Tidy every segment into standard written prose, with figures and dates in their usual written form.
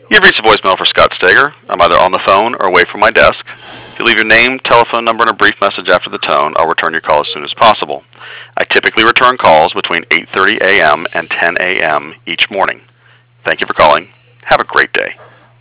You've reached the voicemail for Scott Steger. I'm either on the phone or away from my desk. If you leave your name, telephone number, and a brief message after the tone, I'll return your call as soon as possible. I typically return calls between 8:30 a.m. and 10 a.m. each morning. Thank you for calling. Have a great day.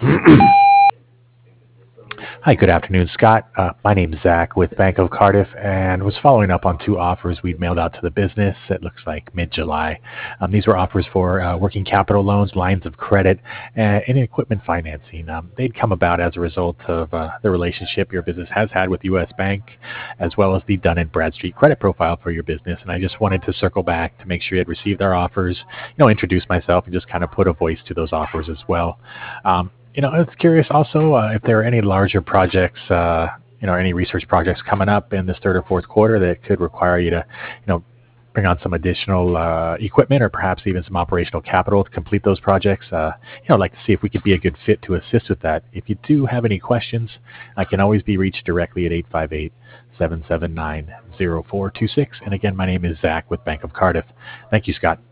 Hi, good afternoon, Scott. My name's Zach with Bank of Cardiff and was following up on two offers we'd mailed out to the business. It looks like mid-July. These were offers for working capital loans, lines of credit, and equipment financing. They'd come about as a result of the relationship your business has had with U.S. Bank, as well as the Dun & Bradstreet credit profile for your business. And I just wanted to circle back to make sure you had received our offers, introduce myself and just kind of put a voice to those offers as well. I was curious also if there are any larger projects, any research projects coming up in this third or fourth quarter that could require you to, bring on some additional equipment or perhaps even some operational capital to complete those projects. I'd like to see if we could be a good fit to assist with that. If you do have any questions, I can always be reached directly at 858-779-0426. And again, my name is Zach with Bank of Cardiff. Thank you, Scott.